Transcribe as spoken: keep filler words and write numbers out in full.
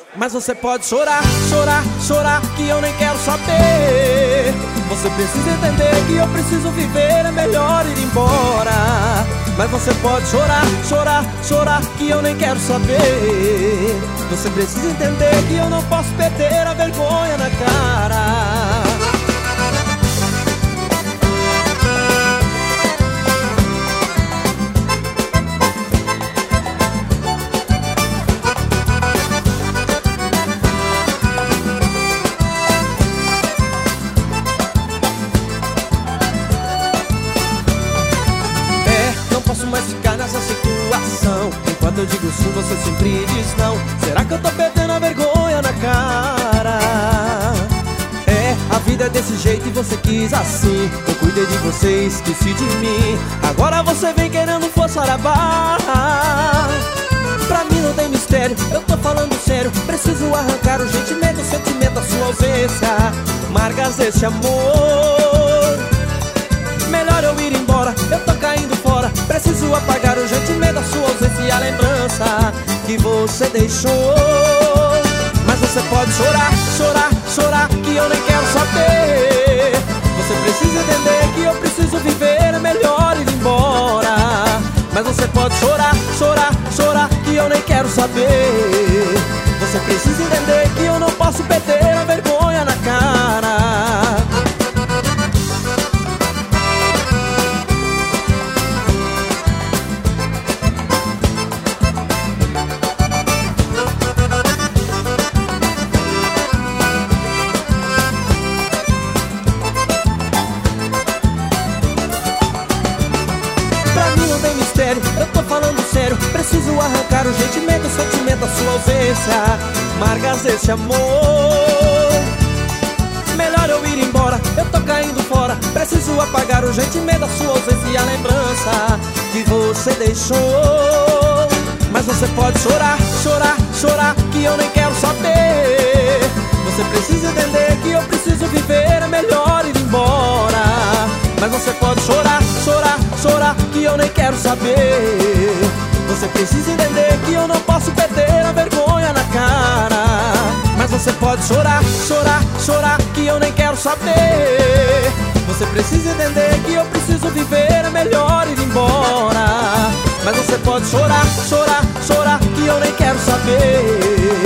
Mas você pode chorar, chorar, chorar, que eu nem quero saber. Você precisa entender que eu preciso viver, é melhor ir embora. Mas você pode chorar, chorar, chorar, que eu nem quero saber. Você precisa entender que eu não posso perder a vergonha na cara. Mas ficar nessa situação, enquanto eu digo sim, você sempre diz não. Será que eu tô perdendo a vergonha na cara? É, a vida é desse jeito e você quis assim. Eu cuidei de você, esqueci de mim. Agora você vem querendo forçar a barra. Pra mim não tem mistério, eu tô falando sério. Preciso arrancar o sentimento, o sentimento da sua ausência. Marcas desse amor. Melhor eu ir embora, eu tô caindo fora. Preciso apagar o sentimento da sua ausência e a lembrança que você deixou. Mas você pode chorar, chorar, chorar, que eu nem quero saber. Você precisa entender que eu preciso viver, é melhor ir embora. Mas você pode chorar, chorar, chorar, que eu nem quero saber. Você precisa entender que eu não posso perder a vergonha na cara. Eu tô falando sério, preciso arrancar o sentimento, o sentimento da sua ausência. Marcas desse amor. Melhor eu ir embora, eu tô caindo fora. Preciso apagar o sentimento da sua ausência e a lembrança que você deixou. Mas você pode chorar, chorar, chorar, que eu nem quero saber. Você precisa entender que eu preciso viver, é melhor ir embora. Mas você pode chorar, chorar, chorar, que eu nem quero saber. Você precisa entender que eu não posso perder a vergonha na cara. Mas você pode chorar, chorar, chorar, que eu nem quero saber. Você precisa entender que eu preciso viver, é melhor ir embora. Mas você pode chorar, chorar, chorar, que eu nem quero saber.